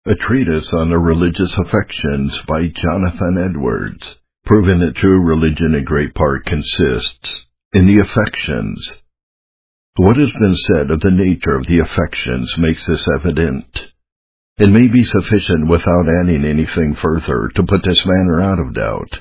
A treatise on the religious affections by Jonathan Edwards, proving that true religion in great part consists in the affections. What has been said of the nature of the affections makes this evident. It may be sufficient without adding anything further to put this matter out of doubt.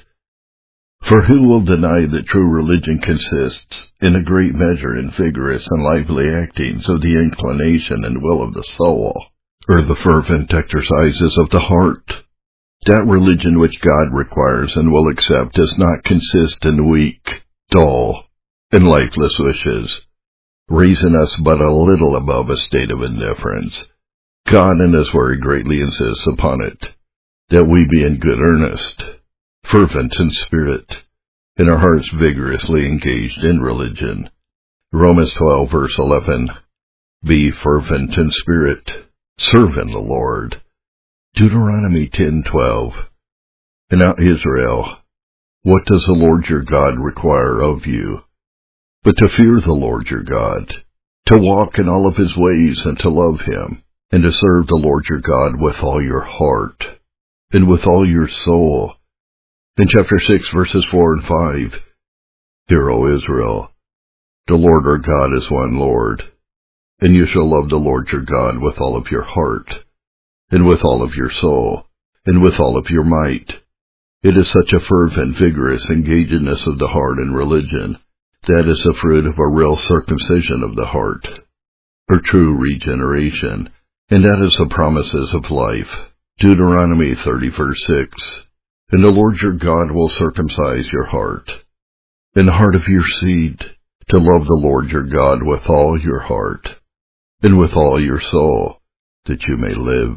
For who will deny that true religion consists in a great measure in vigorous and lively actings of the inclination and will of the soul, or the fervent exercises of the heart? That religion which God requires and will accept does not consist in weak, dull, and lifeless wishes, raising us but a little above a state of indifference. God in His Word greatly insists upon it, that we be in good earnest, fervent in spirit, and our hearts vigorously engaged in religion. Romans 12, verse 11. Be fervent in spirit, serve in the Lord. Deuteronomy 10:12. And now, Israel, what does the Lord your God require of you? But to fear the Lord your God, to walk in all of His ways, and to love Him, and to serve the Lord your God with all your heart, and with all your soul. In chapter 6, verses 4 and 5, Hear, O Israel, the Lord our God is one Lord, and you shall love the Lord your God with all of your heart, and with all of your soul, and with all of your might. It is such a fervent, vigorous engagedness of the heart in religion that is the fruit of a real circumcision of the heart, or true regeneration, and that is the promises of life. Deuteronomy 30, verse 6. And the Lord your God will circumcise your heart, and the heart of your seed, to love the Lord your God with all your heart, and with all your soul, that you may live.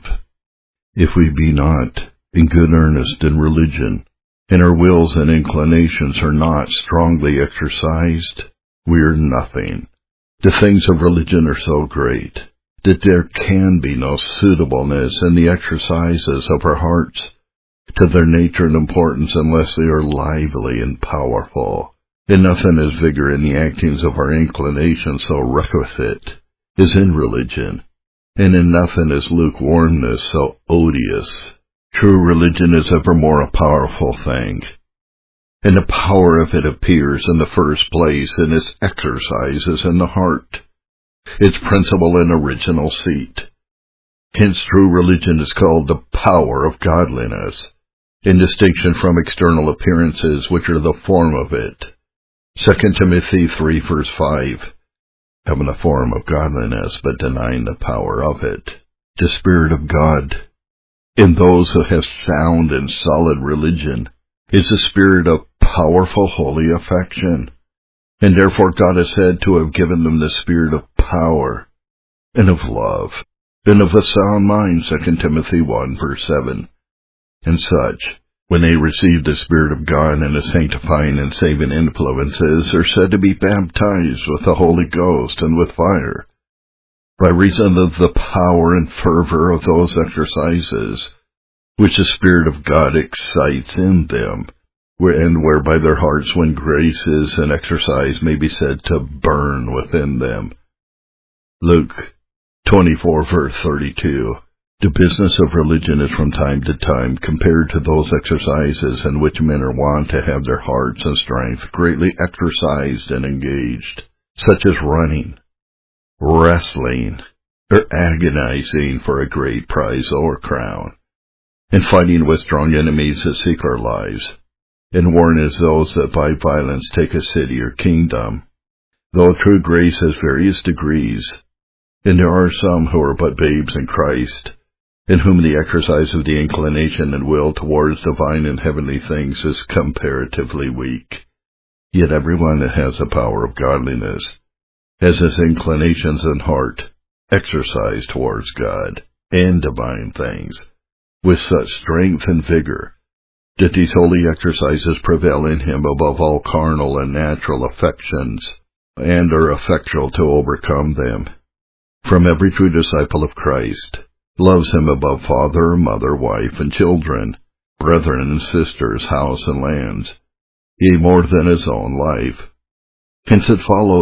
If we be not in good earnest in religion, and our wills and inclinations are not strongly exercised, we are nothing. The things of religion are so great that there can be no suitableness in the exercises of our hearts to their nature and importance unless they are lively and powerful. And nothing is vigor in the actings of our inclinations so requisite as in religion, and in nothing is lukewarmness so odious. True religion is evermore a powerful thing, and the power of it appears in the first place in its exercises in the heart, its principal and original seat. Hence true religion is called the power of godliness, in distinction from external appearances which are the form of it. 2 Timothy 3, verse 5. Having a form of godliness, but denying the power of it. The Spirit of God, in those who have sound and solid religion, is the spirit of powerful holy affection, and therefore God is said to have given them the spirit of power, and of love, and of a sound mind, 2 Timothy 1, verse 7. And such, when they receive the Spirit of God and the sanctifying and saving influences, are said to be baptized with the Holy Ghost and with fire, by reason of the power and fervor of those exercises which the Spirit of God excites in them, and whereby their hearts, when grace is in exercise, may be said to burn within them. Luke 24, verse 32. The business of religion is from time to time compared to those exercises in which men are wont to have their hearts and strength greatly exercised and engaged, such as running, wrestling, or agonizing for a great prize or crown, and fighting with strong enemies that seek our lives, and warn as those that by violence take a city or kingdom. Though true grace has various degrees, and there are some who are but babes in Christ, in whom the exercise of the inclination and will towards divine and heavenly things is comparatively weak, yet everyone that has the power of godliness has his inclinations and heart exercised towards God and divine things, with such strength and vigor, that these holy exercises prevail in him above all carnal and natural affections, and are effectual to overcome them. From every true disciple of Christ loves him above father, mother, wife, and children, brethren and sisters, house and lands, yea, more than his own life. Hence it follows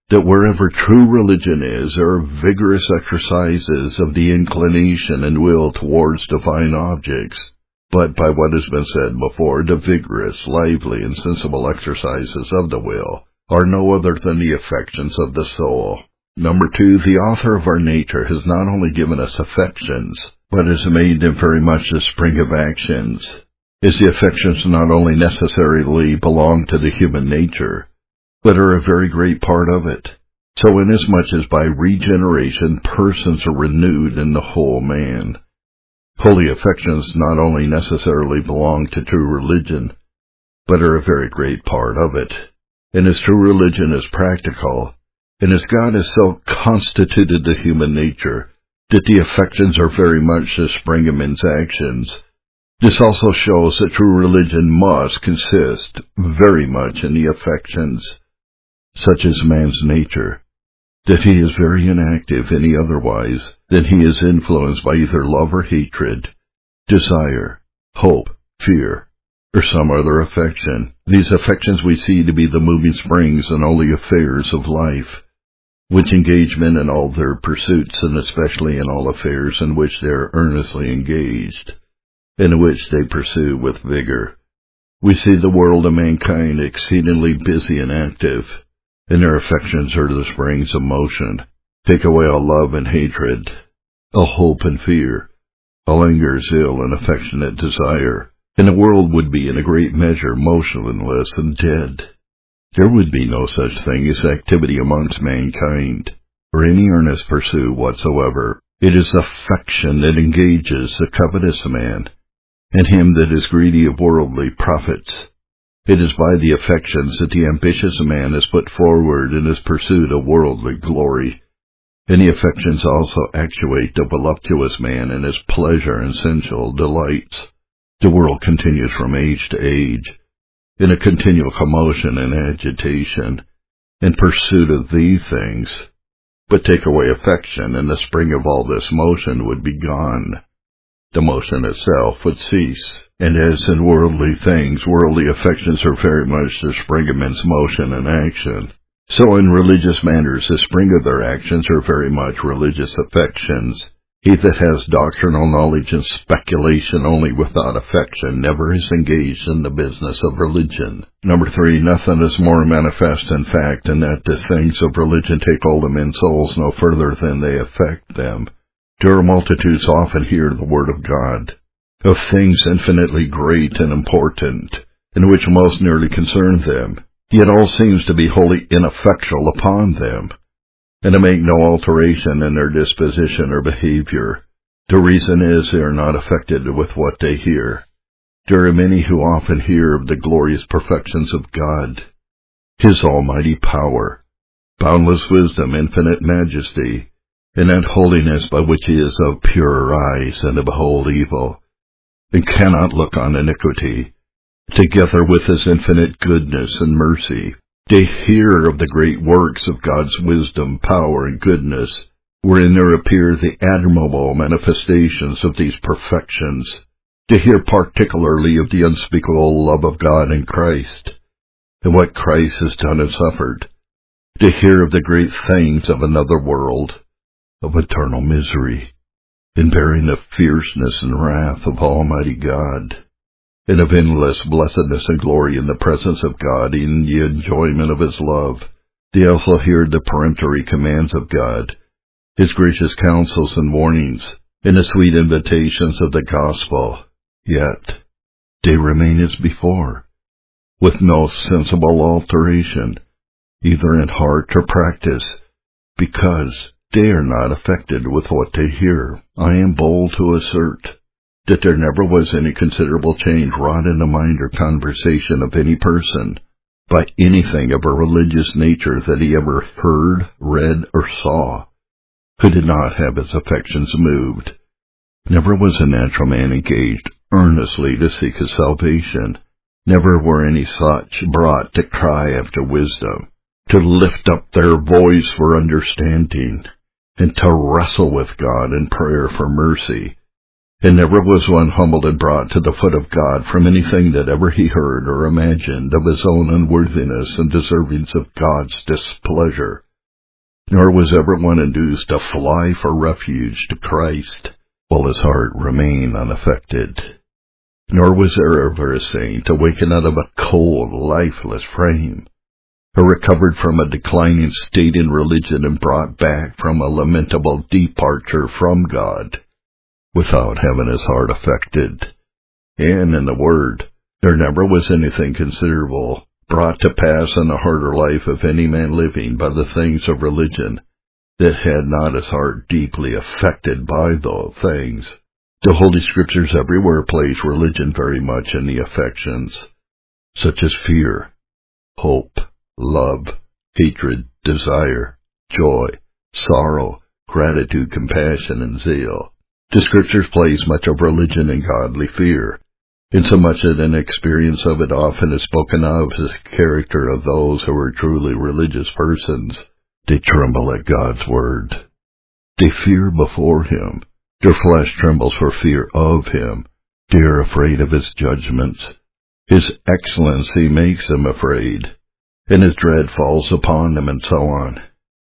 that wherever true religion is, there are vigorous exercises of the inclination and will towards divine objects. But by what has been said before, the vigorous, lively, and sensible exercises of the will are no other than the affections of the soul. Number 2, the author of our nature has not only given us affections, but has made them very much the spring of actions, as the affections not only necessarily belong to the human nature, but are a very great part of it. So inasmuch as by regeneration persons are renewed in the whole man, holy affections not only necessarily belong to true religion, but are a very great part of it. And as true religion is practical, and as God has so constituted the human nature, that the affections are very much the spring of men's actions, this also shows that true religion must consist very much in the affections. Such is man's nature, that he is very inactive any otherwise than he is influenced by either love or hatred, desire, hope, fear, or some other affection. These affections we see to be the moving springs in all the affairs of life, which engage men in all their pursuits, and especially in all affairs in which they are earnestly engaged, and in which they pursue with vigor. We see the world of mankind exceedingly busy and active, and their affections are the springs of motion. Take away all love and hatred, all hope and fear, all anger, zeal, and affectionate desire, and the world would be in a great measure motionless and dead. There would be no such thing as activity amongst mankind, or any earnest pursuit whatsoever. It is affection that engages the covetous man, and him that is greedy of worldly profits. It is by the affections that the ambitious man is put forward in his pursuit of worldly glory, and the affections also actuate the voluptuous man in his pleasure and sensual delights. The world continues from age to age, in a continual commotion and agitation, in pursuit of these things. But take away affection, and the spring of all this motion would be gone. The motion itself would cease, and as in worldly things, worldly affections are very much the spring of men's motion and action, so in religious matters the spring of their actions are very much religious affections. He that has doctrinal knowledge and speculation only without affection never is engaged in the business of religion. Number 3, nothing is more manifest in fact than that the things of religion take hold of men's souls no further than they affect them. There are multitudes often hear the word of God, of things infinitely great and important, and which most nearly concern them, yet all seems to be wholly ineffectual upon them, and to make no alteration in their disposition or behavior. The reason is they are not affected with what they hear. There are many who often hear of the glorious perfections of God, His almighty power, boundless wisdom, infinite majesty, and that holiness by which He is of purer eyes than to behold evil, and cannot look on iniquity, together with His infinite goodness and mercy. They hear of the great works of God's wisdom, power, and goodness, wherein there appear the admirable manifestations of these perfections. To hear particularly of the unspeakable love of God in Christ, and what Christ has done and suffered. To hear of the great things of another world, of eternal misery, in bearing the fierceness and wrath of Almighty God, and of endless blessedness and glory in the presence of God, in the enjoyment of His love. They also hear the peremptory commands of God, His gracious counsels and warnings, and the sweet invitations of the gospel. Yet they remain as before, with no sensible alteration, either in heart or practice, because they are not affected with what they hear. I am bold to assert that there never was any considerable change wrought in the mind or conversation of any person by anything of a religious nature that he ever heard, read, or saw, who did not have his affections moved. Never was a natural man engaged earnestly to seek his salvation. Never were any such brought to cry after wisdom, to lift up their voice for understanding, and to wrestle with God in prayer for mercy. And never was one humbled and brought to the foot of God from anything that ever he heard or imagined of his own unworthiness and deservings of God's displeasure. nor was ever one induced to fly for refuge to Christ, while his heart remained unaffected. Nor was there ever a saint awakened out of a cold, lifeless frame, or recovered from a declining state in religion and brought back from a lamentable departure from God, without having his heart affected. And, in a word, there never was anything considerable brought to pass in the heart or life of any man living by the things of religion that had not his heart deeply affected by those things. The Holy Scriptures everywhere place religion very much in the affections, such as fear, hope, love, hatred, desire, joy, sorrow, gratitude, compassion, and zeal. The Scriptures place much of religion in godly fear, insomuch that an experience of it often is spoken of as the character of those who are truly religious persons. They tremble at God's word. They fear before him. Their flesh trembles for fear of him. They are afraid of his judgments. His excellency makes them afraid, and his dread falls upon them, and so on.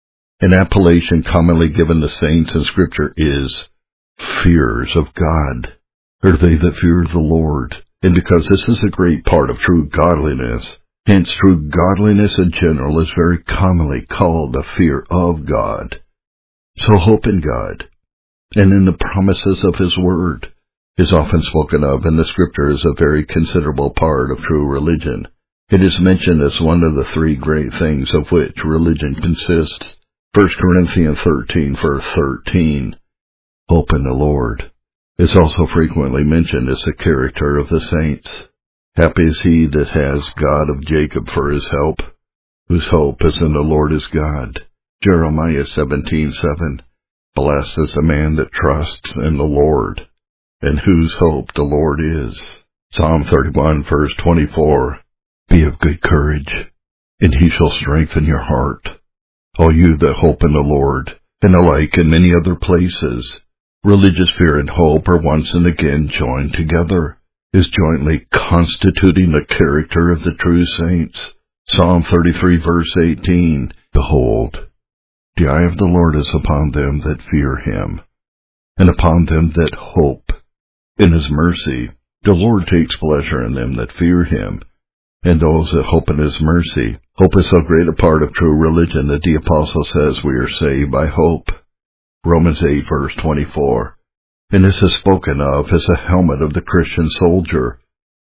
An appellation commonly given to saints in Scripture is fearers of God, or they that fear the Lord. And because this is a great part of true godliness, hence true godliness in general is very commonly called the fear of God. So hope in God, and in the promises of his word, is often spoken of in the Scripture as a very considerable part of true religion. It is mentioned as one of the three great things of which religion consists. 1 Corinthians 13, verse 13. Hope in the Lord is also frequently mentioned as the character of the saints. Happy is he that has God of Jacob for his help, whose hope is in the Lord his God. Jeremiah 17:7. Blessed is the man that trusts in the Lord, and whose hope the Lord is. Psalm 31, verse 24. Be of good courage, and he shall strengthen your heart, all you that hope in the Lord. And alike in many other places, religious fear and hope are once and again joined together, is jointly constituting the character of the true saints. Psalm 33, verse 18. Behold, the eye of the Lord is upon them that fear him, and upon them that hope in his mercy. The Lord takes pleasure in them that fear him, and those that hope in his mercy. Hope is so great a part of true religion that the Apostle says we are saved by hope. Romans 8, verse 24. And this is spoken of as a helmet of the Christian soldier.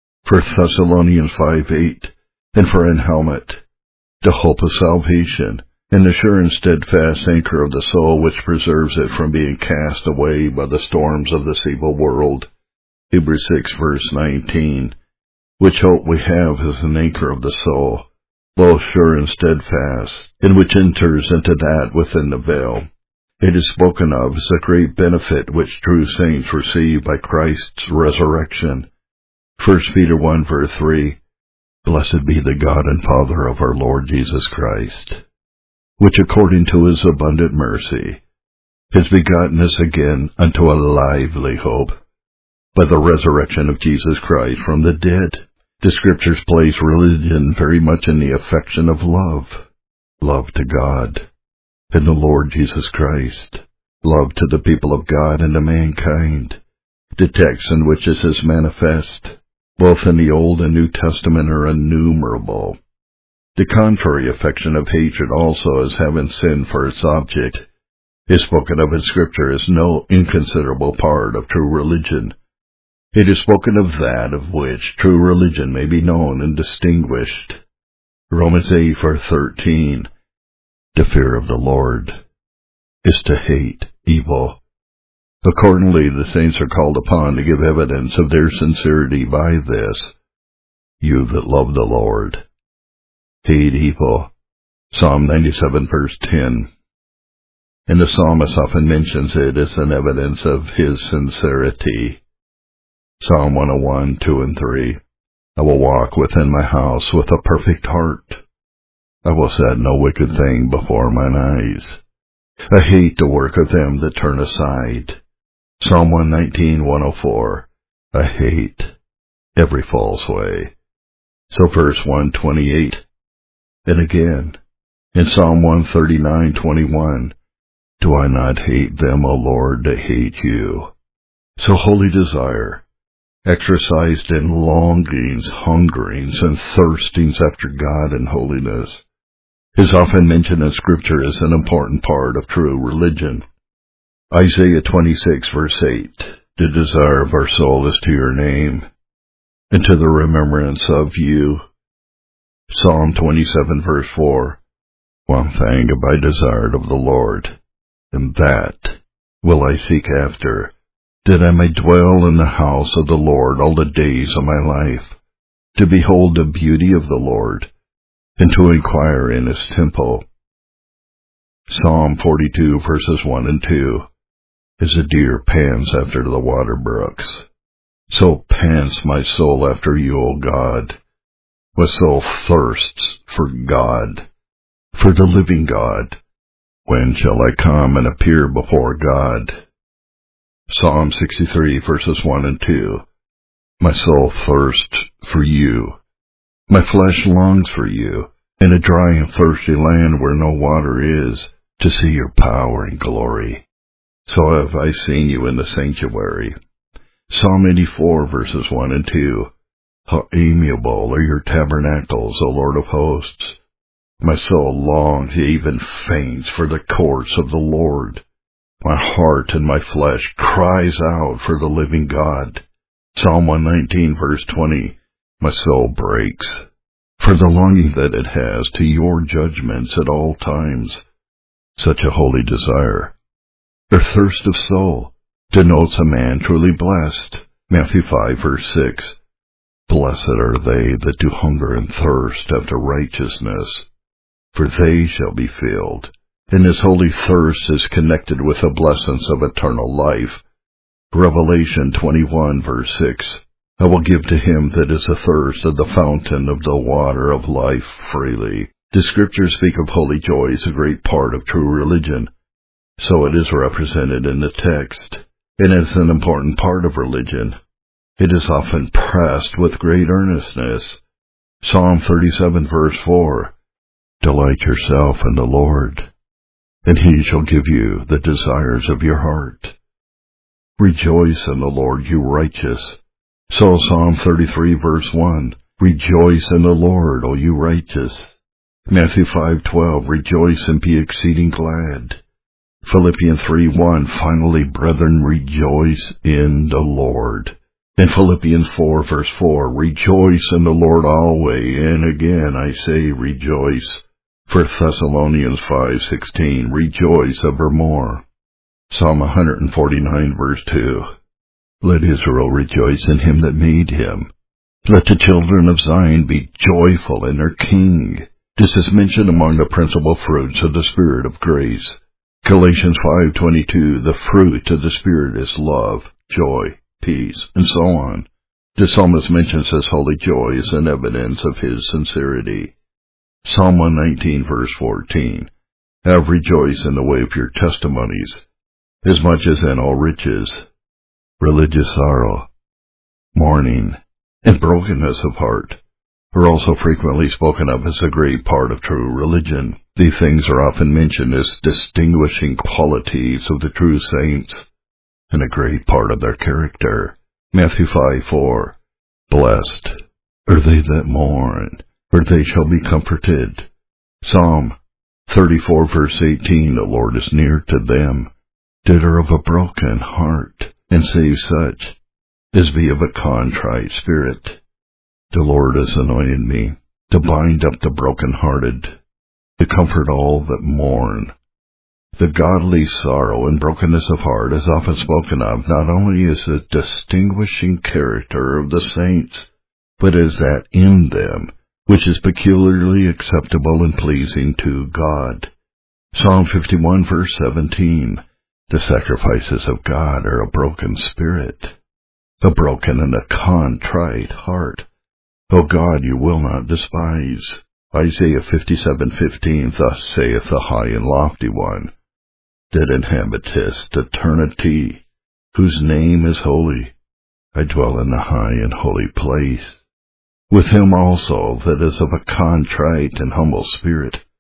1 Thessalonians 5:8. And for an helmet, the hope of salvation, and the sure and steadfast anchor of the soul which preserves it from being cast away by the storms of this evil world. Hebrews 6, verse 19. Which hope we have as an anchor of the soul, both sure and steadfast, and which enters into that within the veil. It is spoken of as a great benefit which true saints receive by Christ's resurrection. 1 Peter 1, verse 3. Blessed be the God and Father of our Lord Jesus Christ, which according to his abundant mercy has begotten us again unto a lively hope, by the resurrection of Jesus Christ from the dead. The Scriptures place religion very much in the affection of love to God and the Lord Jesus Christ, love to the people of God and to mankind. The texts in which this is manifest, both in the Old and New Testament, are innumerable. The contrary affection of hatred also, as having sin for its object, is spoken of in Scripture as no inconsiderable part of true religion. It is spoken of that of which true religion may be known and distinguished. Romans 8, verse 13. The fear of the Lord is to hate evil. Accordingly, the saints are called upon to give evidence of their sincerity by this. You that love the Lord, hate evil. Psalm 97, verse 10. And the psalmist often mentions it as an evidence of his sincerity. Psalm 101, 2 and 3. I will walk within my house with a perfect heart. I will set no wicked thing before mine eyes. I hate the work of them that turn aside. Psalm 119, 104. I hate every false way. So verse 128. And again, In Psalm 139:21, do I not hate them, O Lord, that hate you? So holy desire, exercised in longings, hungerings, and thirstings after God and holiness, is often mentioned in Scripture as an important part of true religion. Isaiah 26 verse 8, the desire of our soul is to your name, and to the remembrance of you. Psalm 27 verse 4, one thing have I desired of the Lord, and that will I seek after, that I may dwell in the house of the Lord all the days of my life, to behold the beauty of the Lord, and to inquire in his temple. Psalm 42 verses 1 and 2, as a deer pants after the water brooks, so pants my soul after you, O God. My soul thirsts for God, for the living God. When shall I come and appear before God? Psalm 63 verses 1 and 2, my soul thirsts for you. My flesh longs for you, in a dry and thirsty land where no water is, to see your power and glory. So have I seen you in the sanctuary. Psalm 84 verses 1 and 2, how amiable are your tabernacles, O Lord of hosts. My soul longs, even faints, for the courts of the Lord. My heart and my flesh cries out for the living God. Psalm 119 verse 20, my soul breaks, for the longing that it has to your judgments at all times. Such a holy desire, or thirst of soul, denotes a man truly blessed. Matthew 5 verse 6, blessed are they that do hunger and thirst after righteousness, for they shall be filled. And his holy thirst is connected with the blessings of eternal life. Revelation 21 verse 6, I will give to him that is athirst of the fountain of the water of life freely. The Scriptures speak of holy joy as a great part of true religion. So it is represented in the text, and is an important part of religion. It is often pressed with great earnestness. Psalm 37 verse 4, delight yourself in the Lord, and he shall give you the desires of your heart. Rejoice in the Lord, you righteous. So Psalm 33 verse 1, rejoice in the Lord, O you righteous. Matthew 5:12, rejoice and be exceeding glad. Philippians 3:1, finally, brethren, rejoice in the Lord. In Philippians 4 verse 4, rejoice in the Lord always, and again I say rejoice. 1 Thessalonians 5:16, rejoice evermore. Psalm 149 verse 2, let Israel rejoice in him that made him. Let the children of Zion be joyful in their King. This is mentioned among the principal fruits of the Spirit of grace. Galatians 5:22, the fruit of the Spirit is love, joy, peace, and so on. The psalmist mentions his holy joy as an evidence of his sincerity. Psalm 119 verse 14, have rejoiced in the way of your testimonies, as much as in all riches. Religious sorrow, mourning, and brokenness of heart are also frequently spoken of as a great part of true religion. These things are often mentioned as distinguishing qualities of the true saints, and a great part of their character. Matthew 5:4, blessed are they that mourn, for they shall be comforted. Psalm 34 verse 18, the Lord is near to them that are of a broken heart, and save such as be of a contrite spirit. The Lord has anointed me to bind up the brokenhearted, to comfort all that mourn. The godly sorrow and brokenness of heart is often spoken of not only as a distinguishing character of the saints, but as that in them which is peculiarly acceptable and pleasing to God. Psalm 51 verse 17, the sacrifices of God are a broken spirit, a broken and a contrite heart. O God, you will not despise. Isaiah 57:15, thus saith the high and lofty one, that inhabiteth eternity, whose name is holy. I dwell in the high and holy place, with him also that is of a contrite and humble spirit,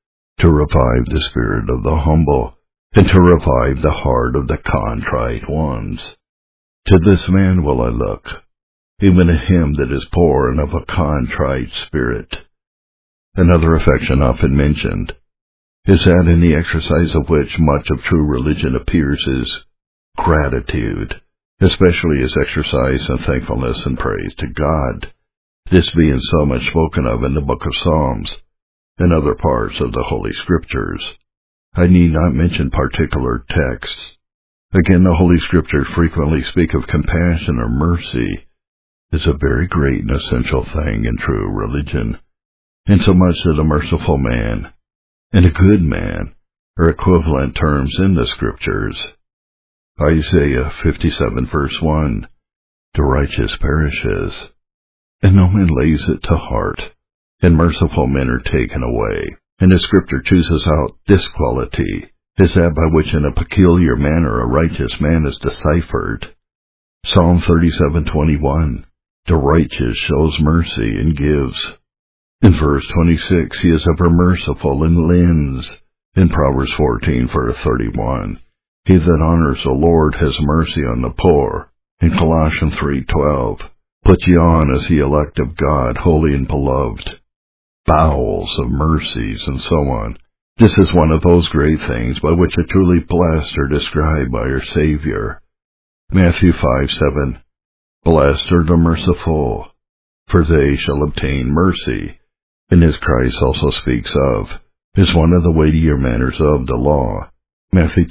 to revive the spirit of the humble, and to revive the heart of the contrite ones. To this man will I look, even to him that is poor and of a contrite spirit. Another affection often mentioned is that in the exercise of which much of true religion appears is gratitude, especially as exercise and thankfulness and praise to God, this being so much spoken of in the book of Psalms and other parts of the Holy Scriptures. I need not mention particular texts. Again, the Holy Scriptures frequently speak of compassion or mercy as a very great and essential thing in true religion, insomuch that a merciful man and a good man are equivalent terms in the Scriptures. Isaiah 57 verse 1, the righteous perishes, and no man lays it to heart, and merciful men are taken away. And the Scripture chooses out this quality, is that by which in a peculiar manner a righteous man is deciphered. Psalm 37:21, the righteous shows mercy and gives. In verse 26, he is ever merciful and lends. In Proverbs 14 verse 31, he that honors the Lord has mercy on the poor. In Colossians 3:12, put ye on as the elect of God, holy and beloved, bowels of mercies, and so on. This is one of those great things by which the truly blessed are described by our Savior. Matthew 5:7, blessed are the merciful, for they shall obtain mercy, and as Christ also speaks of, is one of the weightier matters of the law. Matthew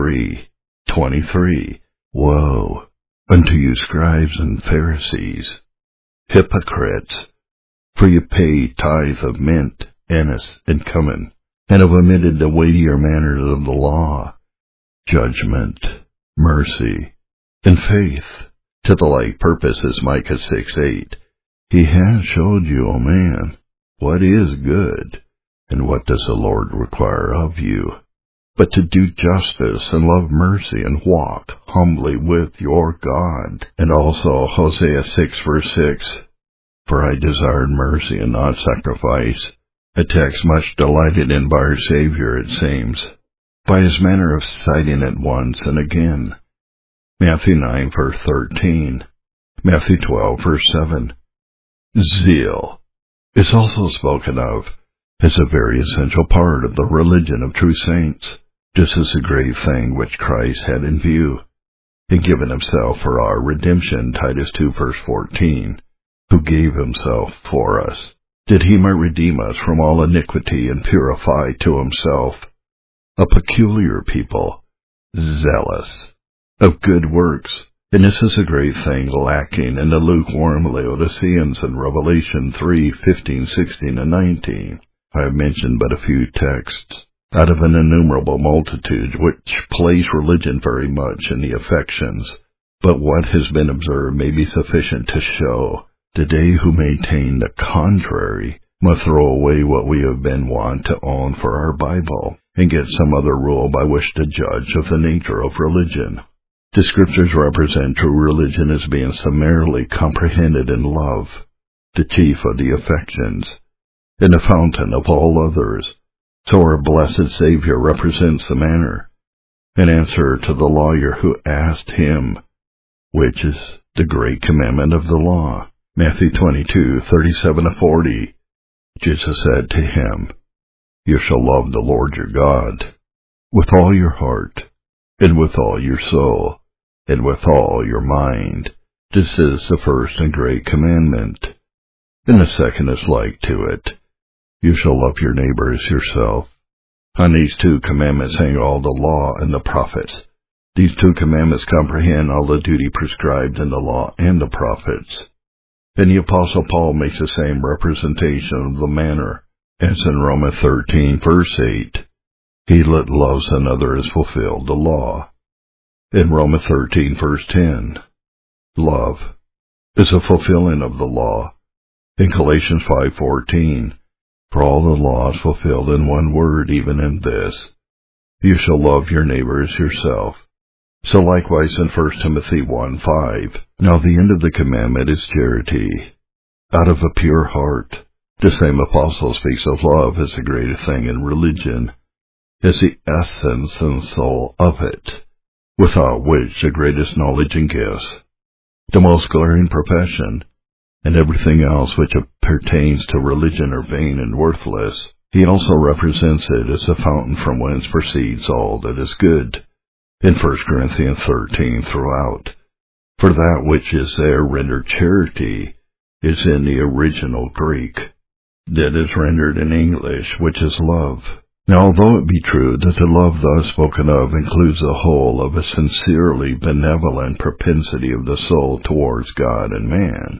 23:23, woe unto you, scribes and Pharisees, hypocrites! For you pay tithe of mint, anise, and cumin, and have omitted the weightier matters of the law, judgment, mercy, and faith. To the like purpose as Micah 6:8, he has showed you, O man, what is good, and what does the Lord require of you, but to do justice and love mercy and walk humbly with your God. And also Hosea 6 verse 6, for I desired mercy and not sacrifice, a text much delighted in by our Savior, it seems, by his manner of citing it once and again. Matthew 9 verse 13, Matthew 12 verse 7. Zeal is also spoken of as a very essential part of the religion of true saints. This is a great thing which Christ had in view, in giving himself for our redemption, Titus 2 verse 14, who gave himself for us, that he might redeem us from all iniquity and purify to himself a peculiar people, zealous of good works. And this is a great thing lacking in the lukewarm Laodiceans in Revelation 3:15, 16, and 19. I have mentioned but a few texts out of an innumerable multitude which place religion very much in the affections, but what has been observed may be sufficient to show that they who maintain the contrary must throw away what we have been wont to own for our Bible, and get some other rule by which to judge of the nature of religion. The Scriptures represent true religion as being summarily comprehended in love, the chief of the affections, and the fountain of all others. So our blessed Savior represents the manner, in answer to the lawyer who asked him, which is the great commandment of the law. Matthew 22:37-40. Jesus said to him, you shall love the Lord your God with all your heart, and with all your soul, and with all your mind. This is the first and great commandment. And the second is like to it. You shall love your neighbor as yourself. On these two commandments hang all the law and the prophets. These two commandments comprehend all the duty prescribed in the law and the prophets. And the Apostle Paul makes the same representation of the manner as in Romans 13 verse 8. He that loves another has fulfilled the law. In Romans 13 verse 10, love is a fulfilling of the law. In Galatians 5:14, for all the law is fulfilled in one word, even in this, you shall love your neighbor as yourself. So likewise in 1 Timothy 1:5, now the end of the commandment is charity, out of a pure heart, The same apostle speaks of love as the greatest thing in religion, as the essence and soul of it, without which the greatest knowledge and gifts, the most glaring profession, and everything else which pertains to religion are vain and worthless. He also represents it as the fountain from whence proceeds all that is good, in 1 Corinthians 13 throughout. For that which is there rendered charity is in the original Greek, that is rendered in English, which is love. Now, although it be true that the love thus spoken of includes the whole of a sincerely benevolent propensity of the soul towards God and man,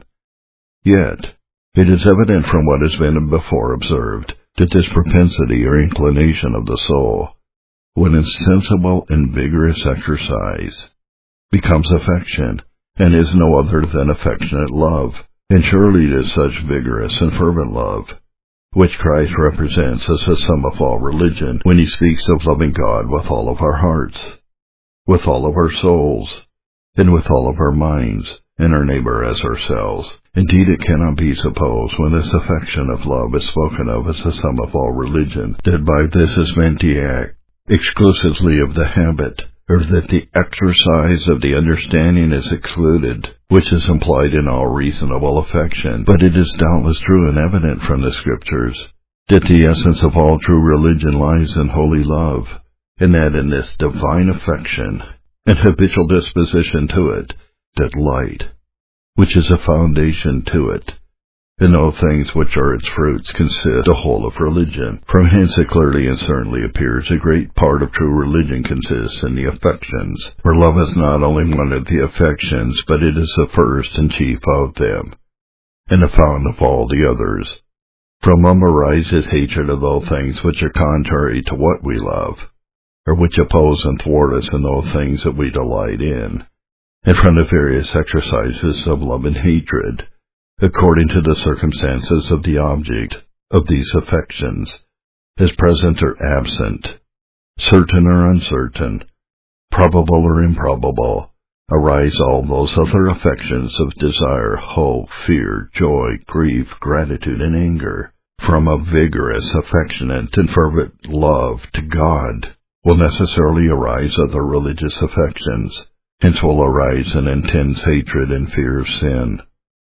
yet it is evident from what has been before observed that this propensity or inclination of the soul, when in sensible and vigorous exercise, becomes affection, and is no other than affectionate love, and surely it is such vigorous and fervent love, which Christ represents as the sum of all religion when he speaks of loving God with all of our hearts, with all of our souls, and with all of our minds, and our neighbor as ourselves. Indeed, it cannot be supposed, when this affection of love is spoken of as the sum of all religion, that by this is meant the act exclusively of the habit, or that the exercise of the understanding is excluded, which is implied in all reasonable affection. But it is doubtless true and evident from the Scriptures that the essence of all true religion lies in holy love, and that in this divine affection and habitual disposition to it, that light, which is a foundation to it, and all things which are its fruits, consist the whole of religion. From hence it clearly and certainly appears a great part of true religion consists in the affections, for love is not only one of the affections, but it is the first and chief of them, and the fountain of all the others. From them arises hatred of those things which are contrary to what we love, or which oppose and thwart us in those things that we delight in, and from the various exercises of love and hatred, according to the circumstances of the object of these affections, as present or absent, certain or uncertain, probable or improbable, arise all those other affections of desire, hope, fear, joy, grief, gratitude, and anger. From a vigorous, affectionate, and fervent love to God will necessarily arise other religious affections. Hence will arise an intense hatred and fear of sin,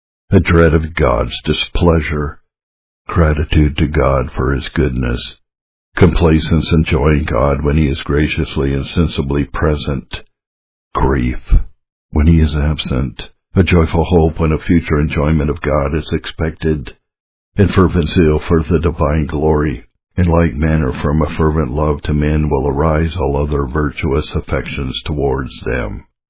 a dread of God's displeasure, gratitude to God for his goodness, complacence and joy in God when he is graciously and sensibly present, grief when he is absent, a joyful hope when a future enjoyment of God is expected, and fervent zeal for the divine glory. In like manner, from a fervent love to men will arise all other virtuous affections towards them.